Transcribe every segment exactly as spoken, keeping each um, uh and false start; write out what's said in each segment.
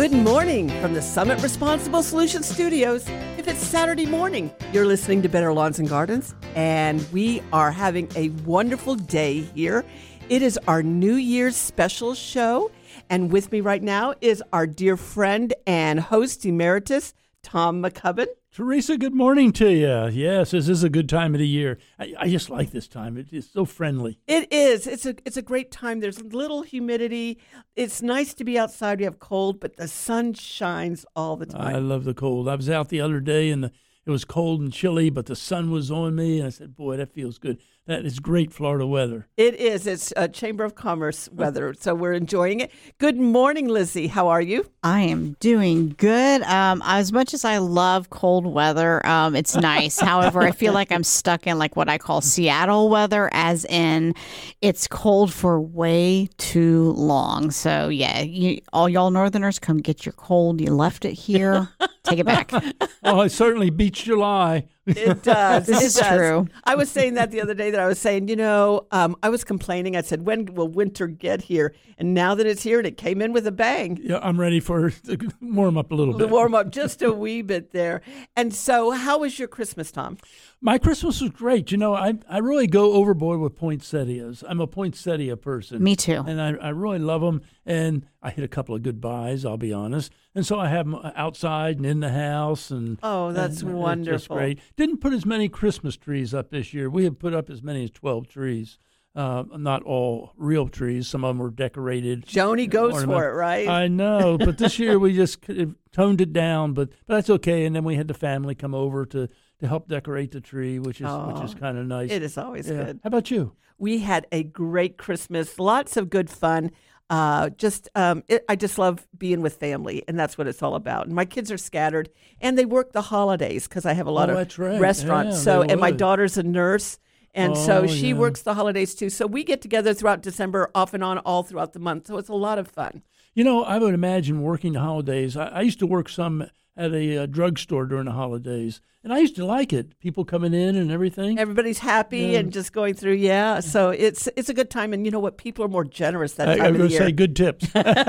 Good morning from the Summit Responsible Solutions Studios. If it's Saturday morning, you're listening to Better Lawns and Gardens, and we are having a wonderful day here. It is our New Year's special show, and with me right now is our dear friend and host emeritus, Tom McCubbin. Teresa, good morning to you. Yes, this is a good time of the year. I, I just like this time. It is so friendly. It is. It's a it's a great time. There's little humidity. It's nice to be outside. We have cold, but the sun shines all the time. I love the cold. I was out the other day, and the, it was cold and chilly, but the sun was on me, and I said, boy, that feels good. That is great Florida weather. It is. It's a Chamber of Commerce weather, so we're enjoying it. Good morning, Lizzie. How are you? I am doing good. Um, as much as I love cold weather, um, it's nice. However, I feel like I'm stuck in like what I call Seattle weather, as in it's cold for way too long. So yeah, you, all y'all Northerners, come get your cold. You left it here. Take it back. Oh, it certainly beats July. It does. This it is does. true. I was saying that the other day that I was saying, you know, um, I was complaining. I said, when will winter get here? And now that it's here and it came in with a bang. Yeah, I'm ready for it to warm up a little bit. Warm up just a wee bit there. And so how was your Christmas, Tom? My Christmas was great. You know, I I really go overboard with poinsettias. I'm a poinsettia person. Me too. And I, I really love them. And I hit a couple of good buys, I'll be honest. And so I have them outside and in the house. And Oh, that's and wonderful. It's just great. Didn't put as many Christmas trees up this year. We have put up as many as twelve trees. Uh, not all real trees. Some of them were decorated. Joni goes ornament. for it, right? I know. But this year we just toned it down. But, but that's okay. And then we had the family come over to to help decorate the tree, which is Oh, which is kind of nice. It is always Yeah. good. How about you? We had a great Christmas, lots of good fun. Uh, just, um, it, I just love being with family, and that's what it's all about. And my kids are scattered, and they work the holidays because I have a lot Oh, of that's right. restaurants. Yeah, so, they and my would. daughter's a nurse, and Oh, so she yeah. works the holidays too. So we get together throughout December, off and on, all throughout the month. So it's a lot of fun. You know, I would imagine working the holidays. I, I used to work some at a uh, drugstore during the holidays, and I used to like it. People coming in and everything. Everybody's happy Yeah. and just going through, yeah. So it's it's a good time, and you know what? People are more generous that I, time I of was the going to year. say good tips.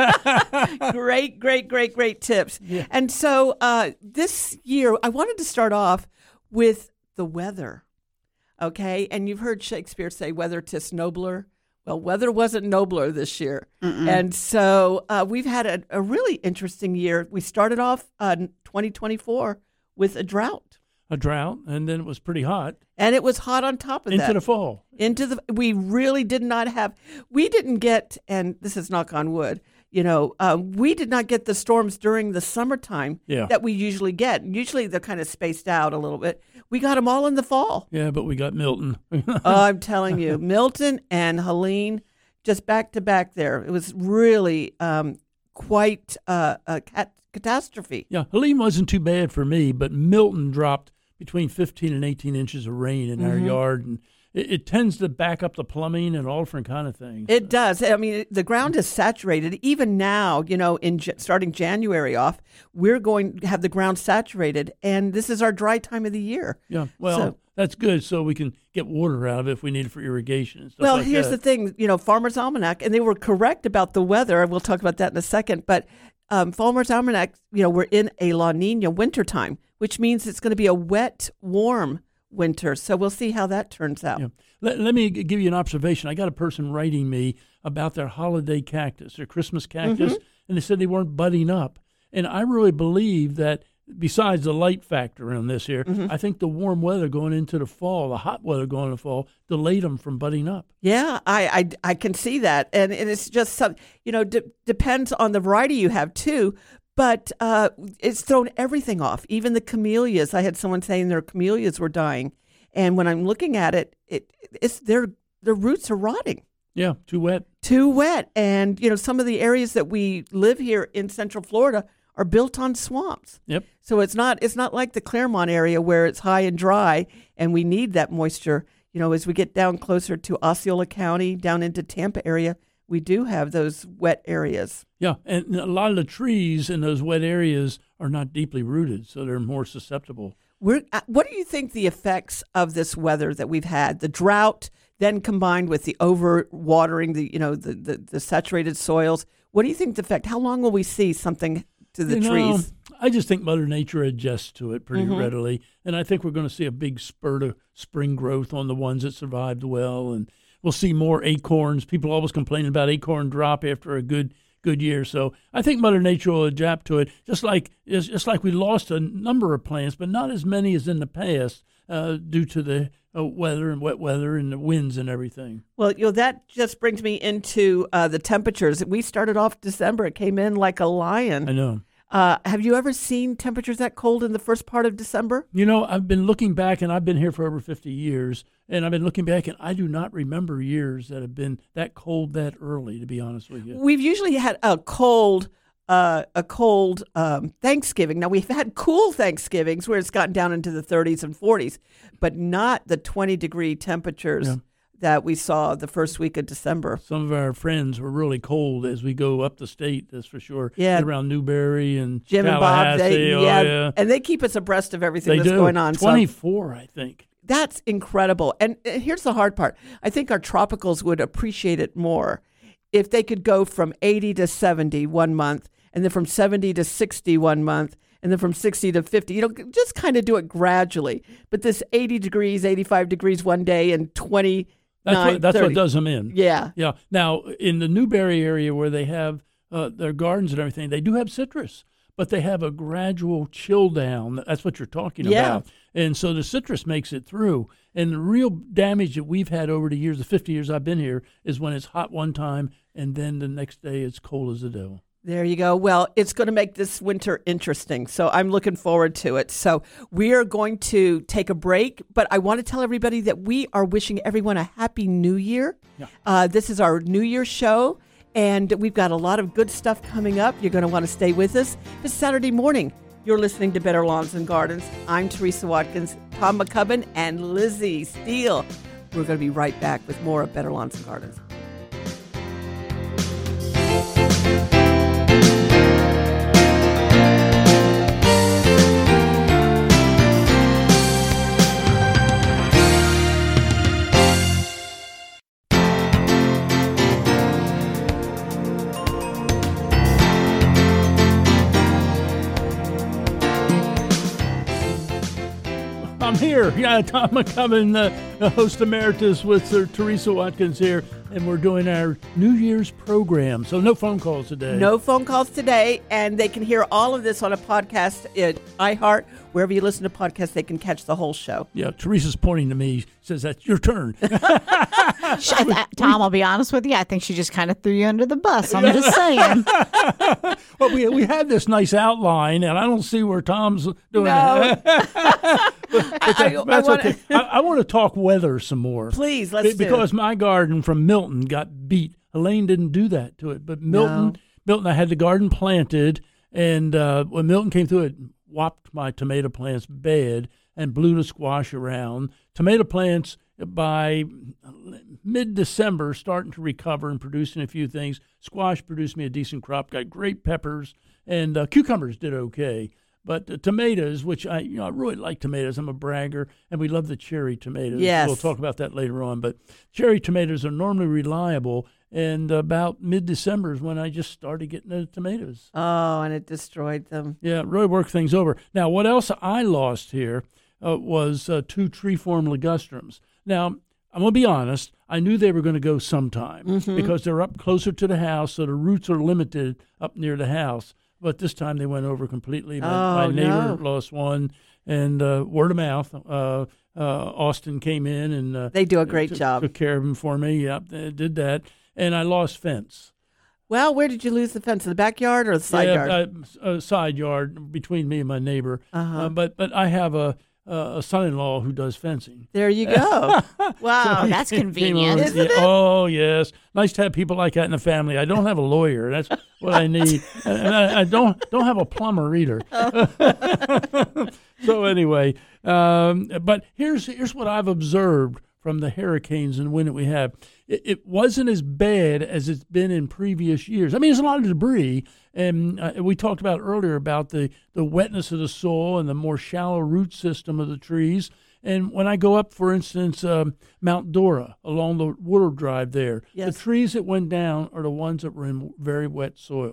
Great, great, great, great tips. Yeah. And so uh, this year, I wanted to start off with the weather. Okay, and you've heard Shakespeare say, "Weather 'tis nobler." Well, weather wasn't nobler this year, Mm-mm. and so uh, we've had a, a really interesting year. We started off uh, twenty twenty-four with a drought, A drought, and then it was pretty hot and it was hot on top of into that. the fall. Into the, we really did not have, we didn't get, and this is knock on wood, you know, uh, we did not get the storms during the summertime Yeah. that we usually get. Usually they're kind of spaced out a little bit. We got them all in the fall. Yeah, but we got Milton. Oh, I'm telling you, Milton and Helene, just back to back there. It was really um, quite uh, a cat- catastrophe. Yeah, Helene wasn't too bad for me, but Milton dropped between fifteen and eighteen inches of rain in our Mhm. yard, and it, it tends to back up the plumbing and all different kind of things. It does. I mean, the ground is saturated. Even now, you know, in J- starting January off, we're going to have the ground saturated, and this is our dry time of the year. Yeah, well, So- that's good, so we can get water out of it if we need it for irrigation and stuff Well, like here's that. the thing, you know, Farmer's Almanac, and they were correct about the weather. We'll talk about that in a second. But um, Farmer's Almanac, you know, we're in a La Nina wintertime, which means it's going to be a wet, warm winter. So we'll see how that turns out. Yeah. Let, let me g- give you an observation. I got a person writing me about their holiday cactus, their Christmas cactus, Mm-hmm. and they said they weren't budding up. And I really believe that besides the light factor in this here, Mm-hmm. I think the warm weather going into the fall, the hot weather going into the fall, delayed them from budding up. Yeah, I, I, I can see that. And, and it's just some, you know, de- depends on the variety you have too. But uh, it's thrown everything off, even the camellias. I had someone saying their camellias were dying. And when I'm looking at it, it it's their their roots are rotting. Yeah, too wet. Too wet. And, you know, some of the areas that we live here in Central Florida are built on swamps. Yep. So it's not it's not like the Claremont area where it's high and dry and we need that moisture. You know, as we get down closer to Osceola County, down into Tampa area, we do have those wet areas. Yeah, and a lot of the trees in those wet areas are not deeply rooted, so they're more susceptible. We're, uh, what do you think the effects of this weather that we've had, the drought, then combined with the over-watering, the you know the, the, the saturated soils, what do you think the effect? How long will we see something to the you know, trees? I just think Mother Nature adjusts to it pretty mm-hmm. readily, and I think we're going to see a big spurt of spring growth on the ones that survived well, and we'll see more acorns. People always complain about acorn drop after a good good year, so I think Mother Nature will adapt to it. Just like just like we lost a number of plants, but not as many as in the past uh, due to the uh, weather and wet weather and the winds and everything. Well, you know that just brings me into uh, the temperatures. We started off December; it came in like a lion. I know. Uh, have you ever seen temperatures that cold in the first part of December? You know, I've been looking back, and I've been here for over fifty years, and I've been looking back, and I do not remember years that have been that cold that early, to be honest with you. We've usually had a cold uh, a cold um, Thanksgiving. Now, we've had cool Thanksgivings where it's gotten down into the thirties and forties, but not the twenty-degree temperatures. Yeah. That we saw the first week of December. Some of our friends were really cold as we go up the state, that's for sure. Yeah. Around Newberry and Jim and Bob, they, oh, yeah, yeah. And they keep us abreast of everything they that's do. going on. twenty-four, so I think. That's incredible. And here's the hard part. I think our tropicals would appreciate it more if they could go from eighty to seventy one month, and then from seventy to sixty one month, and then from sixty to fifty. You know, just kind of do it gradually. But this eighty degrees, eighty-five degrees one day and twenty That's what that's what does them in. Yeah. Yeah. Now, in the Newberry area where they have uh, their gardens and everything, they do have citrus, but they have a gradual chill down. That's what you're talking yeah. about. And so the citrus makes it through. And the real damage that we've had over the years, the fifty years I've been here, is when it's hot one time and then the next day it's cold as the devil. There you go. Well, it's going to make this winter interesting, so I'm looking forward to it. So we are going to take a break, but I want to tell everybody that we are wishing everyone a happy New Year. Yeah. Uh, this is our New Year show, and we've got a lot of good stuff coming up. You're going to want to stay with us. It's Saturday morning. You're listening to Better Lawns and Gardens. I'm Teresa Watkins, Tom McCubbin, and Lizzie Steele. We're going to be right back with more of Better Lawns and Gardens. I'm here. Yeah, Tom McCubbin, uh, the host emeritus with uh, Teresa Watkins here, and we're doing our New Year's program. So no phone calls today. No phone calls today, and they can hear all of this on a podcast at iHeart. Wherever you listen to podcasts, they can catch the whole show. Yeah, Teresa's pointing to me, says, that's your turn. Tom, I'll be honest with you. I think she just kind of threw you under the bus. I'm just saying. Well, we we had this nice outline, and I don't see where Tom's doing no. it. but, but I, that, that's I wanna, okay. I, I want to talk weather some more. Please, let's Be, do Because it. my garden from Milton got beat. Elaine didn't do that to it. But Milton, No. Milton, I had the garden planted, and uh, when Milton came through it, whopped my tomato plants bad and blew the squash around. Tomato plants by mid-December starting to recover and producing a few things. Squash produced me a decent crop, got great peppers, and uh, cucumbers did okay. But the tomatoes, which I you know I really like tomatoes. I'm a bragger, and we love the cherry tomatoes. Yes. We'll talk about that later on. But cherry tomatoes are normally reliable, and about mid-December is when I just started getting the tomatoes. Oh, and it destroyed them. Yeah, it really worked things over. Now, what else I lost here uh, was uh, two tree-form ligustrums. Now, I'm going to be honest. I knew they were going to go sometime mm-hmm. because they're up closer to the house, so the roots are limited up near the house. But this time they went over completely. My, oh, my neighbor no. lost one, and uh, word of mouth, uh, uh, Austin came in and uh, they do a great took, job. Took care of him for me. Yep, they did that, and I lost fence. Well, where did you lose the fence? In the backyard or the side yeah, yard? Uh, a side yard between me and my neighbor. Uh-huh. Uh, but but I have a uh, a son-in-law who does fencing. There you go. Wow, so that's convenient, over, isn't yeah, it? Oh yes, nice to have people like that in the family. I don't have a lawyer. That's what I need, and I, I don't don't have a plumber either. Oh. So anyway, um, but here's here's what I've observed from the hurricanes and wind that we have. It, it wasn't as bad as it's been in previous years. I mean, there's a lot of debris, and uh, we talked about earlier about the, the wetness of the soil and the more shallow root system of the trees. And when I go up, for instance, um, Mount Dora, along the Woodard Drive there, yes. the trees that went down are the ones that were in very wet soil.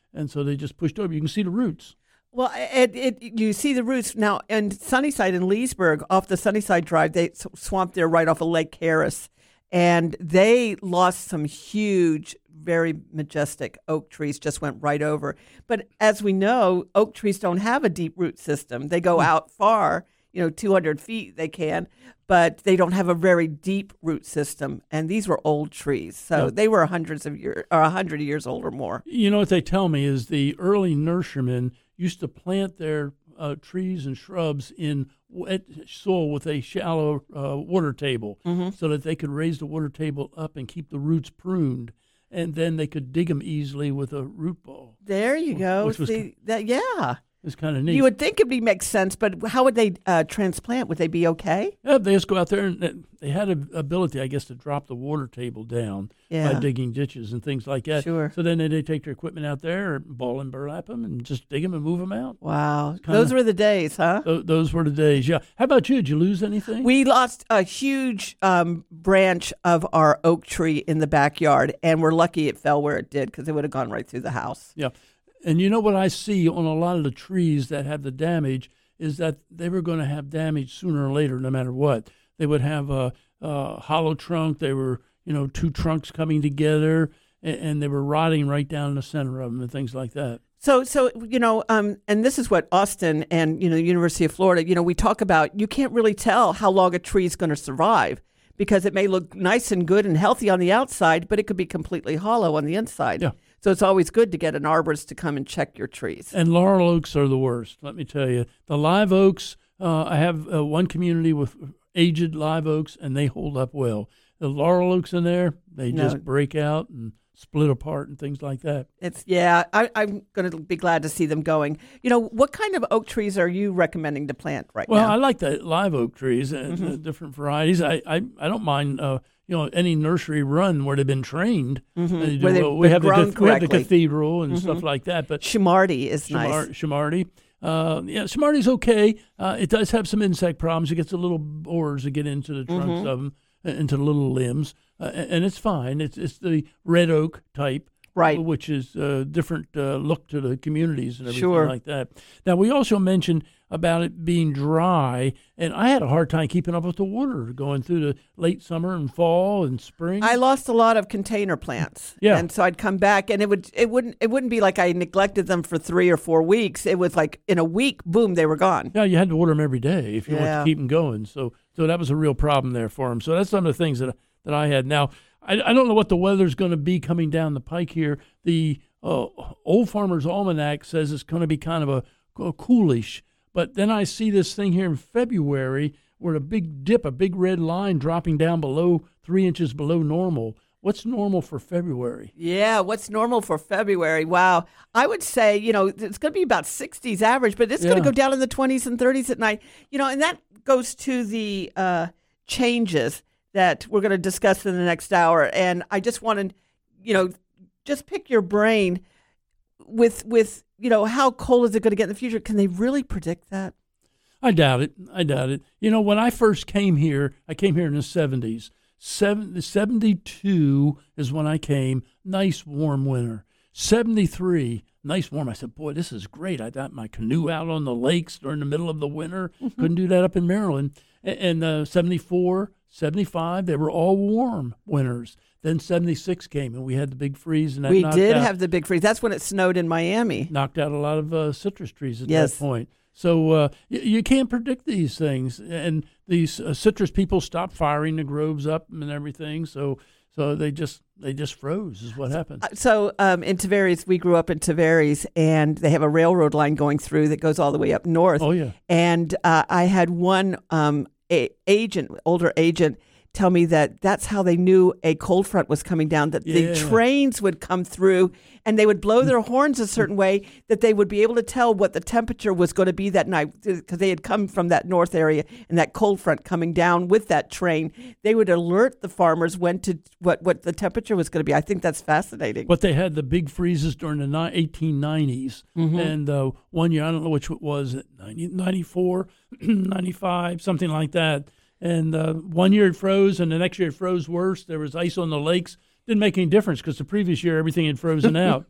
and so they just pushed over. You can see the roots. Well, it, it you see the roots now in Sunnyside in Leesburg off the Sunnyside Drive. They swamped there right off of Lake Harris, and they lost some huge, very majestic oak trees. Just went right over. But as we know, oak trees don't have a deep root system. They go out far, you know, two hundred feet. They can, but they don't have a very deep root system. And these were old trees, so Yeah. they were hundreds of years or a hundred years old or more. You know what they tell me is the early nurserymen used to plant their uh, trees and shrubs in wet soil with a shallow uh, water table Mm-hmm. so that they could raise the water table up and keep the roots pruned, and then they could dig them easily with a root ball. There you go. Which was See, that, yeah. It's kind of neat. You would think it would make sense, but how would they uh, transplant? Would they be okay? Yeah, they just go out there and they- they had an ability, I guess, to drop the water table down Yeah. by digging ditches and things like that. Sure. So then they they take their equipment out there, ball and burlap them, and just dig them and move them out. Wow. kinda- Those were the days, huh? Tho- those were the days. Yeah. How about you? Did you lose anything? We lost a huge um, branch of our oak tree in the backyard, and we're lucky it fell where it did because it would have gone right through the house. Yeah. And you know what I see on a lot of the trees that have the damage is that they were going to have damage sooner or later, no matter what. They would have a, a hollow trunk. They were, you know, two trunks coming together, and, and they were rotting right down the center of them and things like that. So, so you know, um, and this is what Austin and, you know, University of Florida, you know, we talk about, you can't really tell how long a tree is going to survive because it may look nice and good and healthy on the outside, but it could be completely hollow on the inside. Yeah. So it's always good to get an arborist to come and check your trees. And laurel oaks are the worst, let me tell you. The live oaks, uh, I have uh, one community with aged live oaks, and they hold up well. The laurel oaks in there, they No. just break out and split apart and things like that. It's yeah, I, I'm going to be glad to see them going. You know, what kind of oak trees are you recommending to plant right Well, now? I like the live oak trees, uh, Mm-hmm. the different varieties. I, I, I don't mind, uh, you know, any nursery run where they've been trained. Mhm. Uh, you do- Where they've well, we been have the, grown cath- we have the correctly. cathedral and Mhm. stuff like that, but Shimardi is Shamar- nice. Shamardi. Uh, yeah, Shamardi's okay. Uh, it does have some insect problems. It gets the little borers that get into the trunks Mhm. of them, into the little limbs, uh, and and it's fine. It's it's the red oak type, Right. which is a different uh, look to the communities and everything Sure. like that. Now, we also mentioned about it being dry, and I had a hard time keeping up with the water going through the late summer and fall and spring. I lost a lot of container plants. Yeah. And so I'd come back and it would it wouldn't it wouldn't be like I neglected them for three or four weeks. It was like in a week, boom, they were gone. Yeah, you had to water them every day if you wanted Yeah. to keep them going. So, so that was a real problem there for them. So that's some of the things that that I had. Now, I, I don't know what the weather's going to be coming down the pike here. The uh, Old Farmer's Almanac says it's going to be kind of a, a coolish, but then I see this thing here in February where a big dip, a big red line dropping down below three inches below normal. What's normal for February? Yeah, what's normal for February? Wow. I would say, you know, it's going to be about sixties average, but it's going Yeah. to go down in the twenties and thirties at night. You know, and that goes to the uh, changes that we're going to discuss in the next hour. And I just want to, you know, just pick your brain with, with you know, how cold is it going to get in the future? Can they really predict that? I doubt it. I doubt it. You know, when I first came here, I came here in the seventies. Seven, seventy-two is when I came. Nice warm winter. seventy-three, nice warm. I said, boy, this is great. I got my canoe out on the lakes during the middle of the winter. Mm-hmm. Couldn't do that up in Maryland. And, and uh, seventy-four, seventy-five, they were all warm winters. Then seventy-six came, and we had the big freeze. And that We knocked did out, have the big freeze. That's when it snowed in Miami. knocked out a lot of uh, citrus trees at Yes. that point. So uh, y- you can't predict these things, and these uh, citrus people stopped firing the groves up and everything. So, so they just they just froze. Is what happened. Uh, So um, in Tavares, we grew up in Tavares, and they have a railroad line going through that goes all the way up north. Oh yeah, And uh, I had one um, a- agent, older agent, tell me that that's how they knew a cold front was coming down, that Yeah. the trains would come through and they would blow their horns a certain way that they would be able to tell what the temperature was going to be that night because they had come from that north area and that cold front coming down with that train. They would alert the farmers when to what, what the temperature was going to be. I think that's fascinating. but they had the big freezes during the ni- eighteen nineties, Mm-hmm. and uh, one year I don't know which it was, ninety, ninety-four, ninety-five, something like that. And uh, one year it froze, and the next year it froze worse. There was ice on the lakes. Didn't make any difference because the previous year everything had frozen out.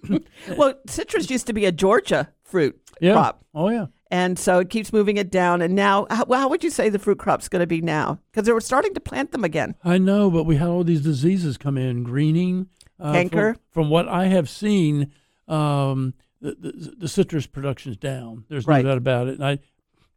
Well, citrus used to be a Georgia fruit Yeah. crop. Oh, yeah. And so it keeps moving it down. And now, how, well, how would you say the fruit crop's going to be now? Because they were starting to plant them again. I know, but we had all these diseases come in, greening. Uh, Canker. From, from what I have seen, um, the, the, the citrus production's down. There's no Right. doubt about it. And I,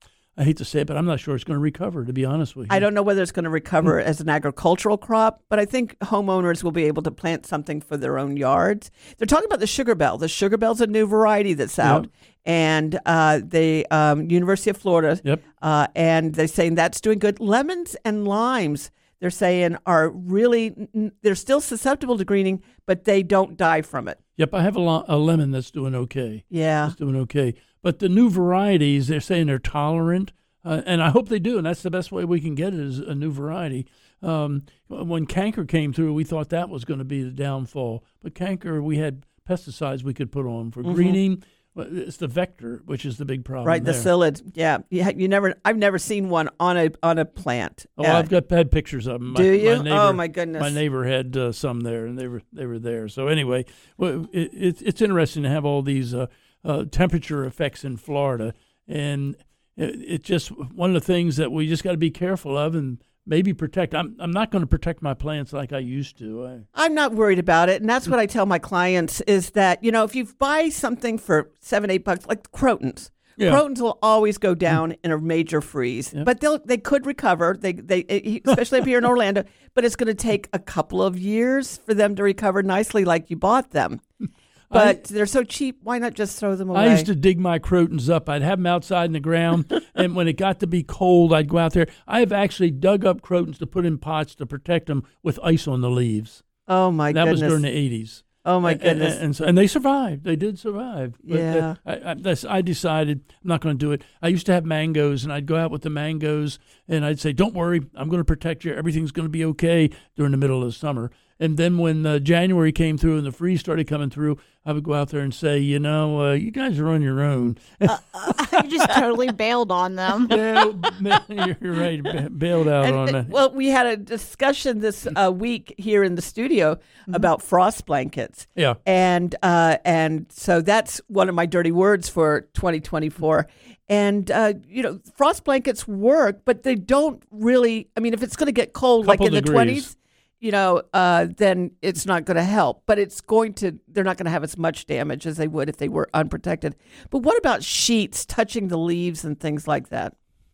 I hate to say it, but I'm not sure it's going to recover, to be honest with you. I don't know whether it's going to recover as an agricultural crop, but I think homeowners will be able to plant something for their own yards. They're talking about the sugar bell. The sugar bell's a new variety that's out, Yep. and uh, the um, University of Florida, Yep. uh, and they're saying that's doing good. Lemons and limes, they're saying, are really, they're still susceptible to greening, but they don't die from it. Yep, I have a, lo- a lemon that's doing okay. Yeah. It's doing okay. But the new varieties, they're saying they're tolerant, uh, and I hope they do, and that's the best way we can get it is a new variety. Um, when canker came through, we thought that was going to be the downfall. But canker, we had pesticides we could put on for Mm-hmm. greening. Well, it's the vector, which is the big problem. Right, the there. psyllid. Yeah, you, ha- you never. I've never seen one on a on a plant. Oh, Uh, I've got had pictures of them. Do you? My neighbor, Oh, my goodness. My neighbor had uh, some there, and they were they were there. So anyway, well, it, it's it's interesting to have all these uh, uh, temperature effects in Florida, and it, it's just one of the things that we just got to be careful of and maybe protect. I'm I'm not going to protect my plants like I used to. I, I'm not worried about it, and that's what I tell my clients is that, you know, if you buy something for seven, eight bucks, like crotons, Yeah. crotons will always go down in a major freeze, Yeah. but they'll they could recover. They they especially up here in Orlando, but it's going to take a couple of years for them to recover nicely, like you bought them. But they're so cheap. Why not just throw them away? I used to dig my crotons up. I'd have them outside in the ground, and when it got to be cold, I'd go out there. I have actually dug up crotons to put in pots to protect them with ice on the leaves. Oh my That goodness! was during the eighties. Oh my And- goodness! And, and, so, and they survived. They did survive. But, uh, Yeah. I, I, that's, I decided I'm not going to do it. I used to have mangoes, and I'd go out with the mangoes, and I'd say, "Don't worry, I'm going to protect you. Everything's going to be okay." During the middle of the summer. And then when uh, January came through and the freeze started coming through, I would go out there and say, you know, uh, you guys are on your own. You just totally bailed on them. Yeah, you're right. ba- Bailed out And, on uh, that. well, we had a discussion this uh, week here in the studio about frost blankets. Yeah. And uh, and so that's one of my dirty words for twenty twenty-four. And, uh, you know, frost blankets work, but they don't really, I mean, if it's going to get cold, like Couple in the degrees. twenties, you know, uh, then it's not going to help. But it's going to, they're not going to have as much damage as they would if they were unprotected. But what about sheets touching the leaves and things like that?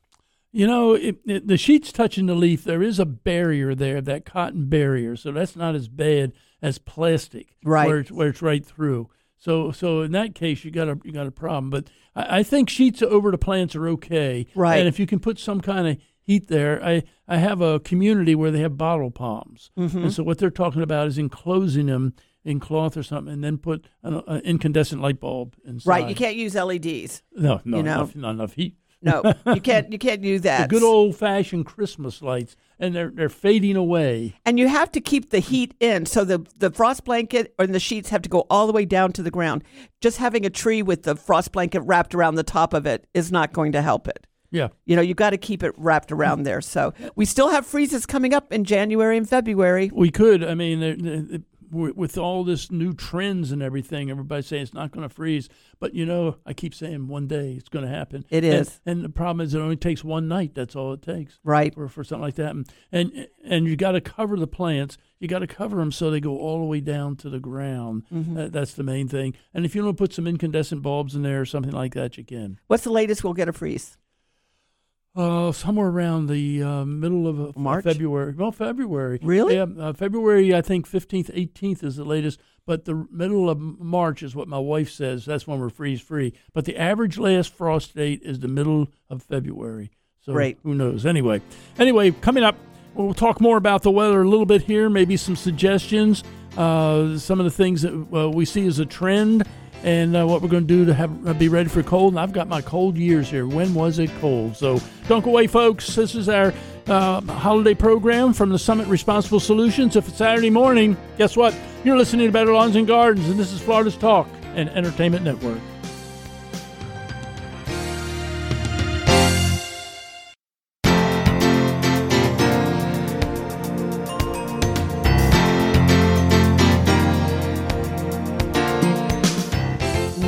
You know, it, it, the sheets touching the leaf, there is a barrier there, that cotton barrier. So that's not as bad as plastic, Right. Where it's, where it's right through. So, so in that case, you got a you got a problem. But I, I think sheets over the plants are okay, Right. And if you can put some kind of heat there, I I have a community where they have bottle palms, Mm-hmm. and so what they're talking about is enclosing them in cloth or something, and then put an, an incandescent light bulb inside. Right. You can't use L E Ds. No, no, you know. enough, not enough heat. No, you can't. You can't do that. The good old-fashioned Christmas lights, and they're they're fading away. And you have to keep the heat in. So the, the frost blanket and the sheets have to go all the way down to the ground. Just having a tree with the frost blanket wrapped around the top of it is not going to help it. Yeah. You know, you got to keep it wrapped around there. So we still have freezes coming up in January and February. We could. I mean, they're- they're- with all this new trends and everything, everybody's saying it's not going to freeze. But, you know, I keep saying one day it's going to happen. It And- is. And, the problem is it only takes one night. That's all it takes. Right. For, for something like that. And and, and you got to cover the plants. You got to cover them so they go all the way down to the ground. Mm-hmm. That, that's the main thing. And if you want to put some incandescent bulbs in there or something like that, you can. What's the latest we'll get a freeze? Uh, somewhere around the uh, middle of uh, March? February. Well, February. Really? Yeah, uh, February, I think fifteenth, eighteenth is the latest. But the middle of March is what my wife says. That's when we're freeze-free. But the average last frost date is the middle of February. So Great. who knows? Anyway, anyway, coming up, we'll talk more about the weather a little bit here, maybe some suggestions, uh, some of the things that uh, we see as a trend, and uh, what we're going to do to have uh, be ready for cold. And I've got my cold years here. When was it cold? So don't go away, folks. This is our uh, holiday program from the Summit Responsible Solutions. If it's Saturday morning, guess what? You're listening to Better Lawns and Gardens, and this is Florida's Talk and Entertainment Network.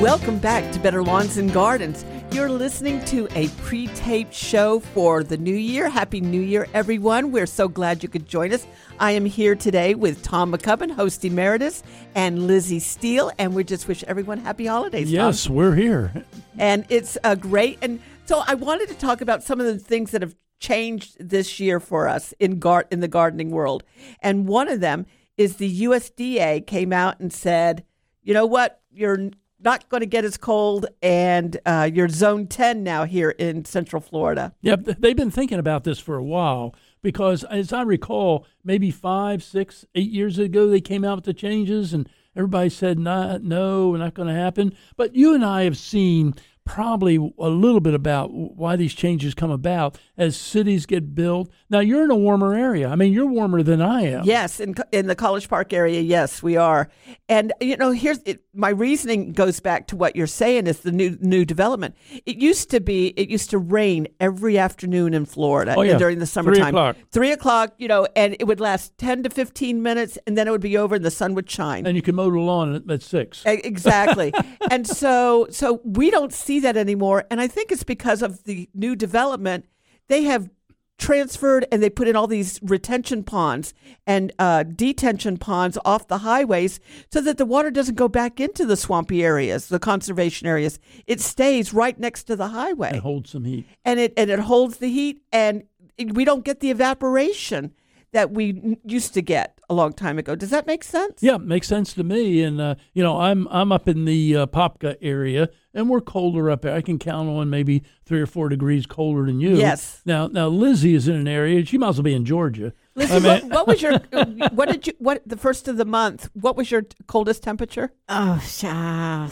Welcome back to Better Lawns and Gardens. You're listening to a pre-taped show for the new year. Happy New Year, everyone. We're so glad you could join us. I am here today with Tom McCubbin, host emeritus, and Lizzie Steele, and we just wish everyone happy holidays. Yes, Tom. We're here. And it's a great, and so I wanted to talk about some of the things that have changed this year for us in gar- in the gardening world. And one of them is the U S D A came out and said, you know what, you're not going to get as cold, and uh, you're zone ten now here in Central Florida. Yep, they've been thinking about this for a while because, as I recall, maybe five, six, eight years ago, they came out with the changes, and everybody said, not, no, not going to happen. But you and I have seen probably a little bit about why these changes come about as cities get built. Now, you're in a warmer area. I mean, you're warmer than I am. Yes, in in the College Park area, yes, we are. And, you know, here's it, my reasoning goes back to what you're saying is the new new development. It used to be, it used to rain every afternoon in Florida oh, yeah. during the summertime. Three o'clock. Three o'clock, you know, and it would last ten to fifteen minutes, and then it would be over and the sun would shine. And you can mow the lawn at, at six. Exactly. And so so we don't see that anymore. And I think it's because of the new development. They have transferred and they put in all these retention ponds and uh, detention ponds off the highways so that the water doesn't go back into the swampy areas, the conservation areas. It stays right next to the highway. And holds some heat. And it, and it holds the heat, and it, we don't get the evaporation that we used to get a long time ago. Does that make sense? Yeah, makes sense to me. And uh, you know, I'm I'm up in the uh, Popka area, and we're colder up there. I can count on maybe three or four degrees colder than you. Yes. Now, now Lizzie is in an area. She might as well be in Georgia. Lizzie, I mean, what, what was your what did you what the first of the month? What was your coldest temperature? Oh, uh,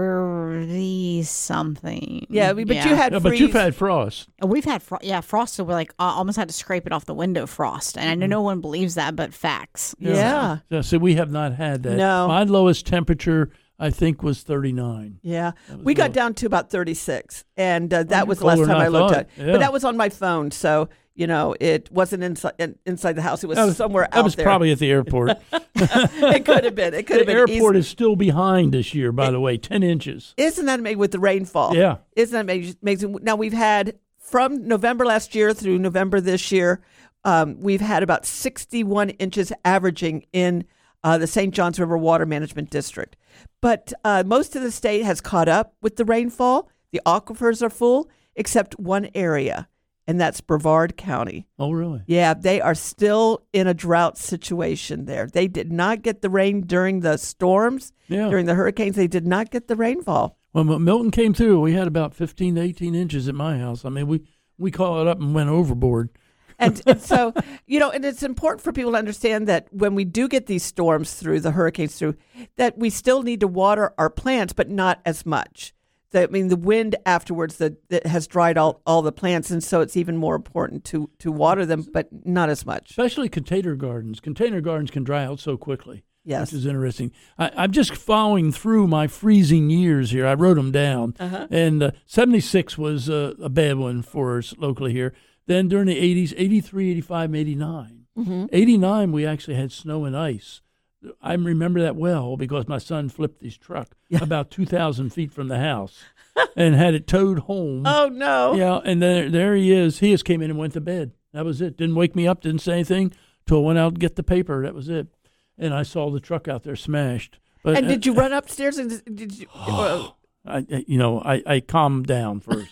thirty something. Yeah, but yeah. you had yeah, freeze. but you've had frost. We've had, fro- yeah, frost. We like uh, almost had to scrape it off the window frost. And I know no one believes that, but facts. Yeah. So, so we have not had that. No. My lowest temperature, I think, was thirty-nine. Yeah, we got low. down to about thirty-six, and uh, that Oh, was the last colder time than I I looked thought. at. Yeah. But that was on my phone, so you know it wasn't inside in, inside the house. It was, That was somewhere That out was there. probably at the airport. It could have been. It could have The been. airport easy. is still behind this year, by the way, ten inches. Isn't that amazing with the rainfall? Yeah. Isn't that amazing? amazing? Now, we've had, from November last year through November this year, um, we've had about sixty-one inches averaging in uh, the Saint Johns River Water Management District. But uh, most of the state has caught up with the rainfall. The aquifers are full, except one area, and that's Brevard County. Oh, really? Yeah, they are still in a drought situation there. They did not get the rain during the storms, Yeah. during the hurricanes. They did not get the rainfall. When Milton came through, we had about fifteen to eighteen inches at my house. I mean, we, we caught it up and went overboard. And, and so, you know, and it's important for people to understand that when we do get these storms through, the hurricanes through, that we still need to water our plants, but not as much. The, I mean, the wind afterwards that, that has dried all, all the plants, and so it's even more important to, to water them, but not as much. Especially container gardens. Container gardens can dry out so quickly. Yes. Which is interesting. I, I'm just following through my freezing years here. I wrote them down. Uh-huh. And uh, seventy-six was uh, a bad one for us locally here. Then during the eighties, eighty-three, eighty-five, eighty-nine. Mm-hmm. eighty-nine, we actually had snow and ice. I remember that well because my son flipped his truck Yeah. about two thousand feet from the house and had it towed home. Oh, no. Yeah, and there, there he is. He just came in and went to bed. That was it. Didn't wake me up, didn't say anything till I went out to get the paper. That was it. And I saw the truck out there smashed. But And did you uh, run upstairs and did you? uh, I, I- you know, I, I calmed down first.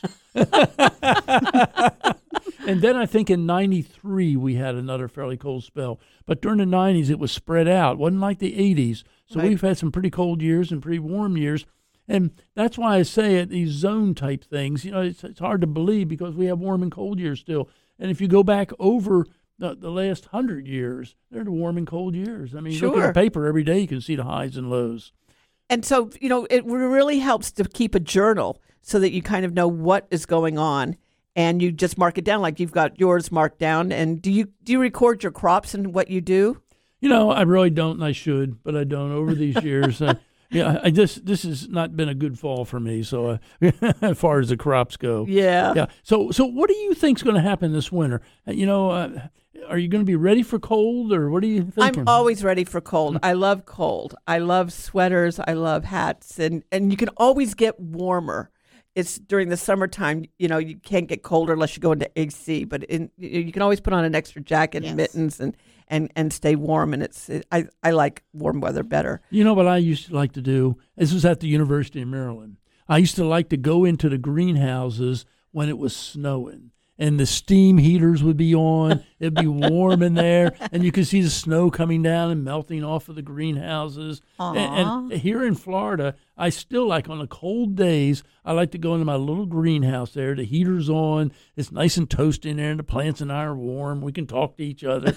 And then I think in ninety-three we had another fairly cold spell. But during the nineties it was spread out. It wasn't like the eighties. So Right. we've had some pretty cold years and pretty warm years. And that's why I say it, these zone type things, you know, it's, it's hard to believe because we have warm and cold years still. And if you go back over the, the last hundred years, they're the warm and cold years. I mean, you look Sure. at the paper every day, you can see the highs and lows. And so, you know, it really helps to keep a journal so that you kind of know what is going on, and you just mark it down like you've got yours marked down. And do you do you record your crops and what you do? You know, I really don't, and I should, but I don't. Over these years, uh, yeah, I just this has not been a good fall for me. So, uh, as far as the crops go, Yeah. yeah. So, so what do you think's going to happen this winter? Uh, You know, uh, are you going to be ready for cold, or what are you thinking? I'm always ready for cold. I love cold. I love sweaters. I love hats, and and you can always get warmer. It's during the summertime, you know, you can't get colder unless you go into A C, but in, you can always put on an extra jacket Yes. and mittens and, and, and stay warm. And it's it, I, I like warm weather better. You know what I used to like to do? This was at the University of Maryland. I used to like to go into the greenhouses when it was snowing. And the steam heaters would be on. It'd be warm in there, and you could see the snow coming down and melting off of the greenhouses. And, and here in Florida, I still like on the cold days, I like to go into my little greenhouse there. The heater's on. It's nice and toasty in there, and the plants and I are warm. We can talk to each other.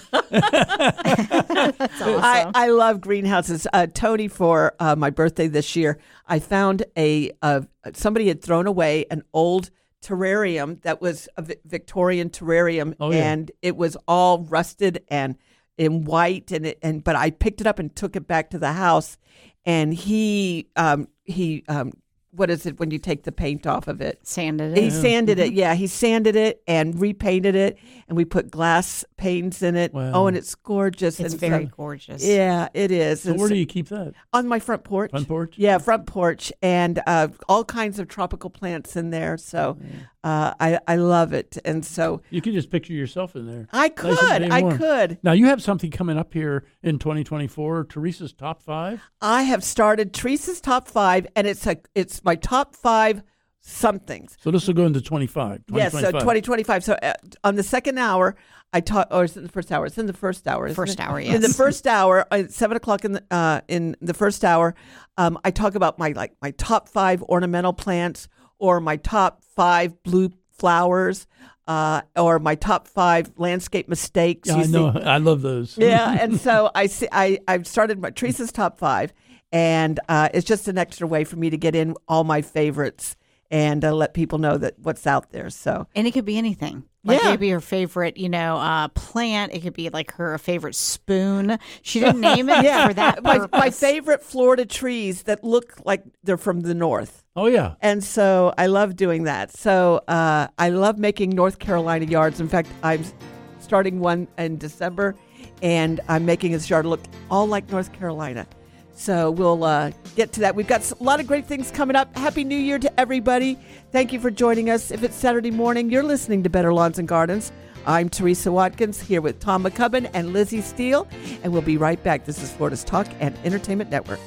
That's awesome. I, I love greenhouses. Uh, Tony, for uh, my birthday this year, I found a uh, somebody had thrown away an old terrarium that was a Vi- Victorian terrarium, Oh, yeah. and it was all rusted and in white, and it, and but I picked it up and took it back to the house, and he um, he um, what is it when you take the paint off of it? Sanded He it. sanded it, yeah. He sanded it and repainted it, and we put glass panes in it. Wow. Oh, and it's gorgeous. It's and very so- gorgeous. yeah, it is. So And where so- do you keep that? on my front porch. Front porch? Yeah, front porch, and uh, all kinds of tropical plants in there. So uh, I I love it, and so You could just picture yourself in there. I Nice could, and being I warm. could. Now, you have something coming up here in twenty twenty-four, Teresa's Top five? I have started Teresa's top five, and it's a it's my top five somethings. So this will go into twenty-five. Yes, so twenty twenty-five. So uh, on the second hour, I talk, or is it the first hour? It's in the first hour. isn't First it? hour, In the yes. first hour, at seven o'clock in the uh, in the first hour, um, I talk about my like my top five ornamental plants, or my top five blue flowers, uh, or my top five landscape mistakes. Yeah, you I know. see. I love those. Yeah, and so I see. I I've started my Teresa's top five, and uh, it's just an extra way for me to get in all my favorites and uh, let people know that what's out there. So. And it could be anything. Like Yeah. maybe her favorite, you know, uh, plant. It could be like her favorite spoon. She didn't name it Yeah, for that my, purpose. my favorite Florida trees that look like they're from the north. Oh, yeah. And so I love doing that. So uh, I love making North Carolina yards. In fact, I'm starting one in December, and I'm making this yard look all like North Carolina. So we'll uh, get to that. We've got a lot of great things coming up. Happy New Year to everybody. Thank you for joining us. If it's Saturday morning, you're listening to Better Lawns and Gardens. I'm Teresa Watkins here with Tom McCubbin and Lizzie Steele, and we'll be right back. This is Florida's Talk and Entertainment Network.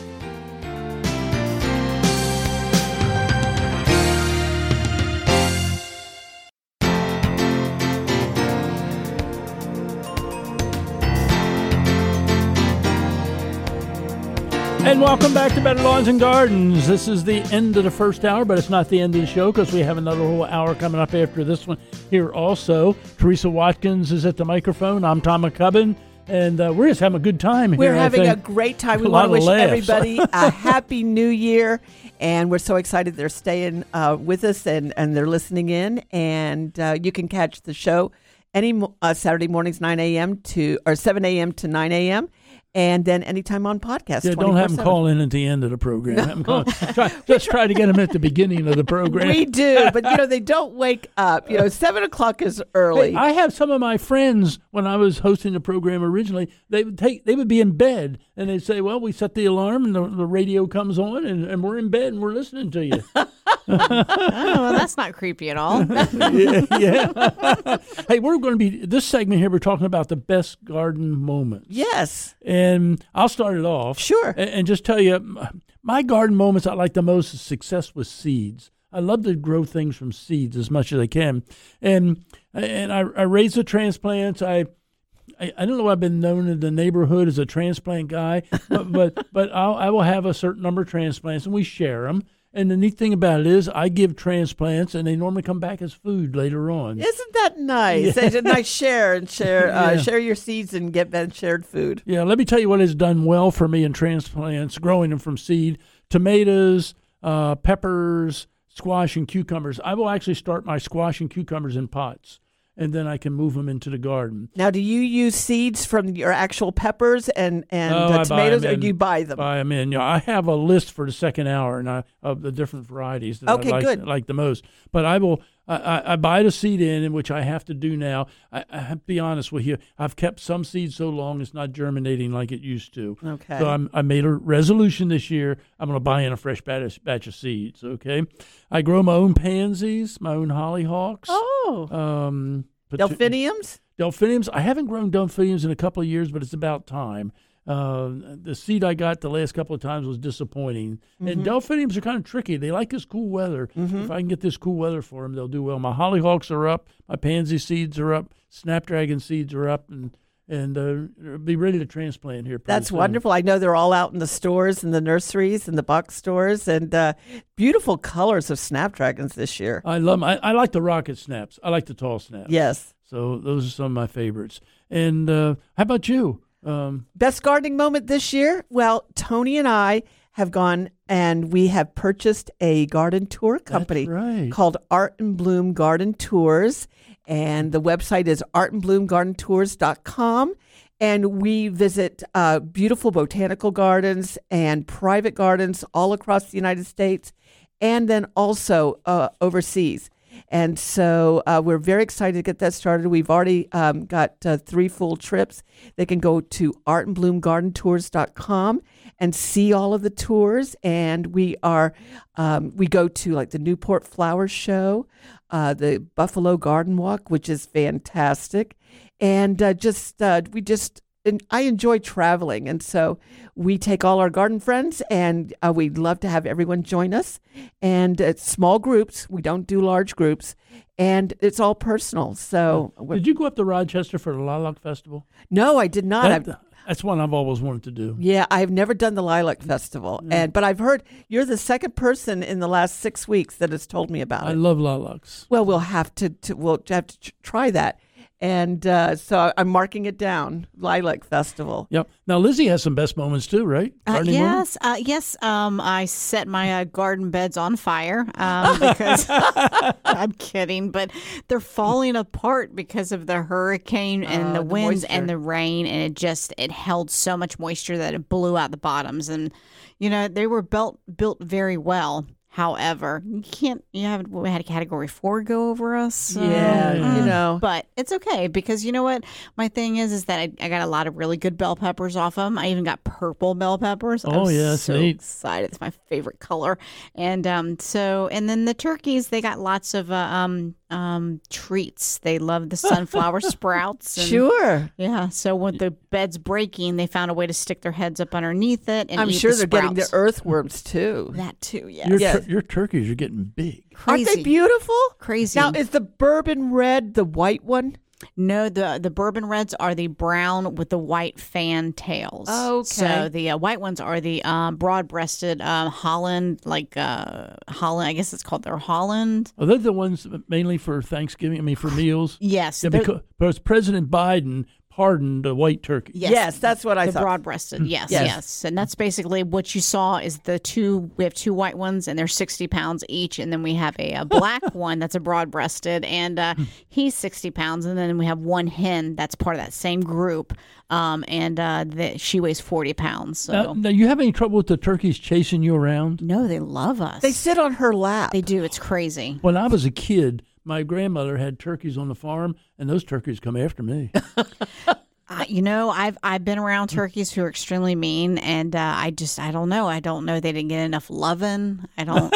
And welcome back to Better Lawns and Gardens. This is the end of the first hour, but it's not the end of the show because we have another whole hour coming up after this one here also. Teresa Watkins is at the microphone. I'm Tom McCubbin, and uh, we're just having a good time here. We're I having a think. great time. We A want lot to of wish laughs. everybody a happy new year. And we're so excited they're staying uh, with us and, and they're listening in. And uh, you can catch the show any mo- uh, Saturday mornings, nine a.m. to or seven a.m. to nine a.m. And then anytime on podcast. Yeah, don't have them call in at the end of the program. Have 'em call- try, just try to get them at the beginning of the program. We do, but you know they don't wake up. You know, seven o'clock is early. Hey, I have some of my friends when I was hosting the program originally. They would take, they would be in bed and they'd say, "Well, we set the alarm and the, the radio comes on and, and we're in bed and we're listening to you." Oh, well, that's not creepy at all. yeah, yeah. Hey, we're going to be this segment here. We're talking about the best garden moments. Yes, And I'll start it off. Sure. And, and just tell you, my garden moments I like the most is success with seeds. I love to grow things from seeds as much as I can. And and I, I raise the transplants. I, I I don't know. I've been known in the neighborhood as a transplant guy, but but, but I'll, I will have a certain number of transplants, and we share them. And the neat thing about it is I give transplants, and they normally come back as food later on. isn't that nice? It's a nice share and share uh, Yeah. share your seeds and get ben shared food. Yeah, let me tell you what has done well for me in transplants, growing them from seed. Tomatoes, uh, peppers, squash, and cucumbers. I will actually start my squash and cucumbers in pots, and then I can move them into the garden. Now, do you use seeds from your actual peppers and, and Oh, I uh, buy tomatoes, 'em or in. do you buy them? Buy them in. Yeah, I have a list for the second hour and I, of the different varieties that Okay, I like, good. like the most. But I will I, I, I buy the seed in, in which I have to do now. I, I have to be honest with you. I've kept some seeds so long it's not germinating like it used to. Okay. So I'm, I made a resolution this year. I'm going to buy in a fresh batch, batch of seeds, okay? I grow my own pansies, my own hollyhocks. Oh. Um, Delphiniums? Delphiniums. I haven't grown delphiniums in a couple of years, but it's about time. Uh, the seed I got the last couple of times was disappointing. Mm-hmm. And delphiniums are kind of tricky. They like this cool weather. Mm-hmm. If I can get this cool weather for them, they'll do well. My hollyhocks are up. My pansy seeds are up. Snapdragon seeds are up. And and uh, be ready to transplant here. That's soon. wonderful. I know they're all out in the stores and the nurseries and the box stores, and uh, beautiful colors of snapdragons this year. I love them. I, I like the rocket snaps. I like the tall snaps. Yes. So those are some of my favorites. And uh, how about you? Um, Best gardening moment this year? Well, Tony and I have gone and we have purchased a garden tour company right. called Art and Bloom Garden Tours. And the website is art and bloom garden tours dot com. And we visit uh, beautiful botanical gardens and private gardens all across the United States and then also uh, overseas. And so uh, we're very excited to get that started. We've already um, got uh, three full trips. They can go to art and bloom garden tours dot com and see all of the tours. And we are um, we go to like the Newport Flower Show, uh, the Buffalo Garden Walk, which is fantastic, and uh, just uh, we just. And I enjoy traveling, and so we take all our garden friends, and uh, we'd love to have everyone join us. And it's small groups. We don't do large groups, and it's all personal. So, uh, did you go up to Rochester for the Lilac Festival? No, I did not. That, that's one I've always wanted to do. Yeah, I've never done the Lilac Festival, yeah. and but I've heard you're the second person in the last six weeks that has told me about I it. I love lilacs. Well, we'll have to, to we'll have to try that. And uh, so I'm marking it down, Lilac Festival. Yep. Now, Lizzie has some best moments too, right? Uh, yes. Uh, yes. Um, I set my uh, garden beds on fire um, because I'm kidding, but they're falling apart because of the hurricane and uh, the, the winds moisture. and the rain. And it just, it held so much moisture that it blew out the bottoms. And, you know, they were built, built very well. However, you can't, you haven't we had a category four go over us. So, yeah, uh, you know. But it's okay because you know what? My thing is, is that I, I got a lot of really good bell peppers off them. I even got purple bell peppers. Oh, I'm yeah, so neat. excited. It's my favorite color. And um, so, and then the turkeys, they got lots of uh, um, um, treats. They love the sunflower sprouts. And, sure. Yeah. So with the beds breaking, they found a way to stick their heads up underneath it. And I'm eat sure the they're getting the sprouts. earthworms too. That too, yes. Your, Yes. tur- your turkeys are getting big. Crazy. Aren't they beautiful? Crazy. Now, is the bourbon red the white one? No, the the bourbon reds are the brown with the white fan tails. Okay. So the uh, white ones are the um, broad-breasted um, Holland, like uh, Holland. I guess it's called their Holland. Are they the ones mainly for Thanksgiving? I mean, for meals? Yes. Yeah, they're- because, because President Biden pardoned the white turkey. Yes, Yes, that's what I the thought. broad-breasted. Yes, Yes. yes, and that's basically what you saw. Is the two? We have two white ones, and they're sixty pounds each, and then we have a, a black one that's a broad-breasted, and uh, he's sixty pounds, and then we have one hen that's part of that same group, um, and uh, the, she weighs forty pounds. So Now, now, you have any trouble with the turkeys chasing you around? no, they love us. They sit on her lap. They do. It's crazy. When I was a kid, my grandmother had turkeys on the farm, and those turkeys come after me. Uh, you know, I've I've been around turkeys who are extremely mean, and uh, I just I don't know. I don't know. They didn't get enough loving. I don't.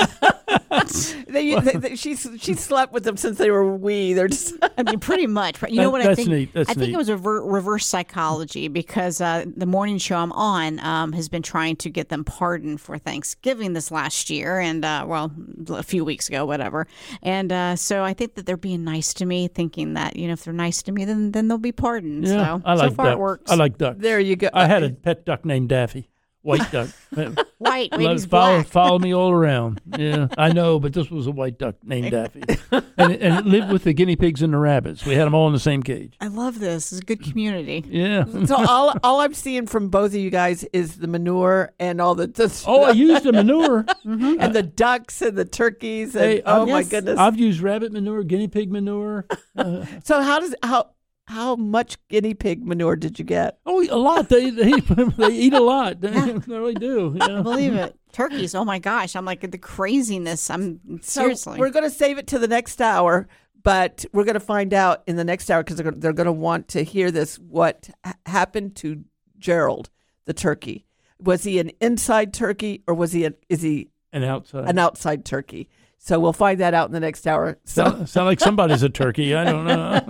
They, they, they, she's she slept with them since they were wee. They're just I mean, pretty much. You know That- what I that's think? neat. That's I think neat. it was a rever- reverse psychology because uh, the morning show I'm on um, has been trying to get them pardoned for Thanksgiving this last year, and uh, well, a few weeks ago, whatever. And uh, so I think that they're being nice to me, thinking that you know if they're nice to me, then then they'll be pardoned. Yeah, so I like so far ducks. it works. I like ducks. there. You go. I had a pet duck named Daffy, white duck. White, wait, Let- he's follow, black. follow me all around. Yeah, I know, but this was a white duck named Daffy, and, it- and it lived with the guinea pigs and the rabbits. We had them all in the same cage. I love this. It's a good community. Yeah. So all all I'm seeing from both of you guys is the manure and all the, the Oh, I used the manure. and the ducks and the turkeys and Hey, oh I've- my Yes. goodness. I've used rabbit manure, guinea pig manure. Uh, So how does how how much guinea pig manure did you get? Oh, a lot. They they, they eat a lot. They, they really do. Yeah. I believe it. Turkeys. Oh my gosh. I'm like the craziness. I'm seriously. So we're going to save it to the next hour, but we're going to find out in the next hour because they're, they're going to want to hear this. What ha- happened to Gerald, the turkey? Was he an inside turkey or was he a, is he an outside an outside turkey? So we'll find that out in the next hour. So sound, sound like somebody's a turkey. I don't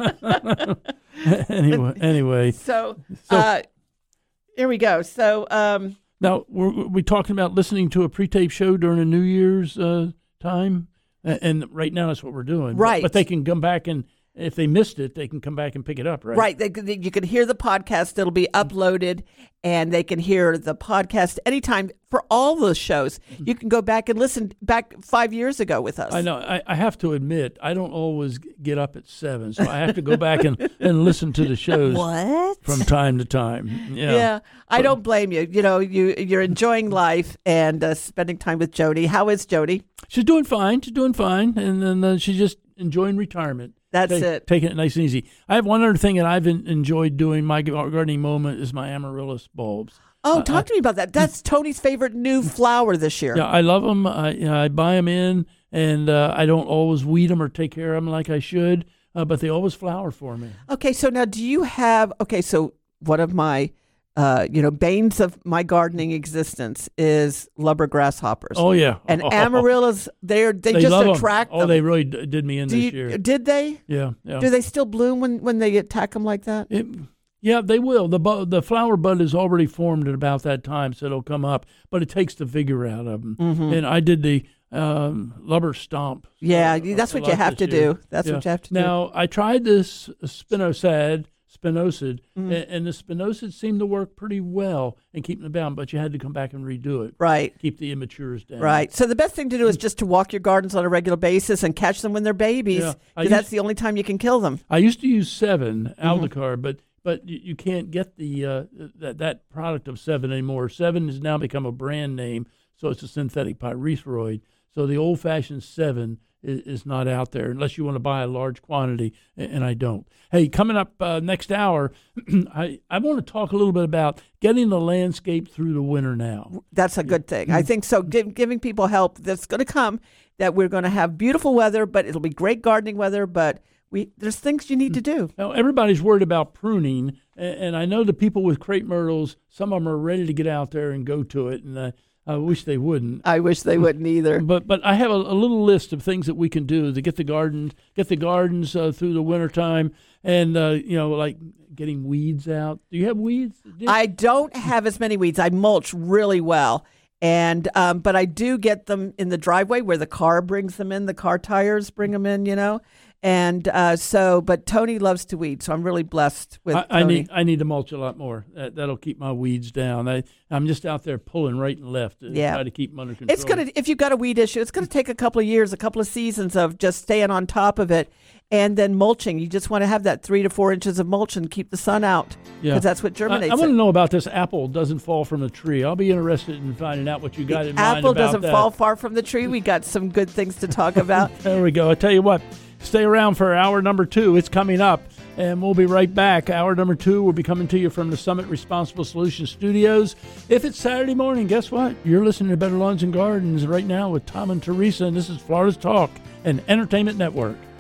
know. anyway, anyway. So, so uh, here we go. So um, now we're we talking about listening to a pre-tape show during a New Year's uh, time, and, and right now that's what we're doing. Right, but, but they can come back and. If they missed it, they can come back and pick it up, right? Right. They, they, you can hear the podcast. It'll be uploaded, and they can hear the podcast anytime for all those shows. You can go back and listen back five years ago with us. I know. I, I have to admit, I don't always get up at seven, so I have to go back and, and listen to the shows what? from time to time. Yeah. Yeah. I don't blame you. You know, you, you're enjoying life and uh, spending time with Jody. How is Jody? She's doing fine. She's doing fine, and then uh, she's just enjoying retirement. That's Take, it. Taking it nice and easy. I have one other thing that I've in, enjoyed doing. My gardening moment is my amaryllis bulbs. Oh, Uh, talk I- to me about that. That's Tony's favorite new flower this year. Yeah, I love them. I, you know, I buy them in, and uh, I don't always weed them or take care of them like I should, uh, but they always flower for me. Okay, so now do you have, okay, so one of my, uh, you know, banes of my gardening existence is lubber grasshoppers. Oh, yeah. And amaryllis, they're, they, They just love 'em. attract Oh, them. they really d- did me in Do this you, year. Did they? Yeah, yeah. Do they still bloom when, when they attack them like that? It, yeah, they will. The bu- the flower bud is already formed at about that time, so it'll come up. But it takes the vigor out of them. Mm-hmm. And I did the um, lubber stomp. Yeah, uh, that's a what you lot have this to year. do. That's Yeah. what you have to Now, I tried this spinosad, spinosad, Mm. a- and the spinosad seemed to work pretty well in keeping them down, but you had to come back and redo it. do. Right. Keep the immatures down. Right. So the best thing to do is just to walk your gardens on a regular basis and catch them when they're babies. Yeah. I Because that's used- the only time you can kill them. I used to use Seven Mm-hmm. Aldecard, but but you, you can't get the uh, that that product of Seven anymore. Seven has now become a brand name, so it's a synthetic pyrethroid. So the old-fashioned Seven is, is not out there unless you want to buy a large quantity, a- and I don't. Hey, coming up uh, next hour, I I want to talk a little bit about getting the landscape through the winter now. That's a good thing. Mm-hmm. I think so. Give, giving people help that's going to come, that we're going to have beautiful weather, but it'll be great gardening weather, but we there's things you need to do. Now, everybody's worried about pruning, and, and I know the people with crepe myrtles, some of them are ready to get out there and go to it, and uh, I wish they wouldn't. I wish they wouldn't either. But but I have a, a little list of things that we can do to get the garden get the gardens uh, through the wintertime, and uh, you know, like getting weeds out. Do you have weeds? Do- I don't have as many weeds. I mulch really well. And um, but I do get them in the driveway where the car brings them in. The car tires bring them in, you know. And uh, so, but Tony loves to weed, so I'm really blessed with I, I Tony. need I need to mulch a lot more. That, that'll keep my weeds down. I I'm just out there pulling right and left to Yeah. try to keep them under control. It's gonna if you've got a weed issue, it's gonna take a couple of years, a couple of seasons of just staying on top of it, and then mulching. You just want to have that three to four inches of mulch and keep the sun out, because Yeah. that's what I, germinates. I want it. to know about this apple doesn't fall from the tree. I'll be interested in finding out what you got in mind Apple about doesn't that. fall far from the tree. We got some good things to talk about. There we go. I tell you what, stay around for hour number two. It's coming up, and we'll be right back. Hour number two will be coming to you from the Summit Responsible Solutions Studios. If it's Saturday morning, guess what? You're listening to Better Lawns and Gardens right now with Tom and Teresa, and this is Florida's Talk and Entertainment Network.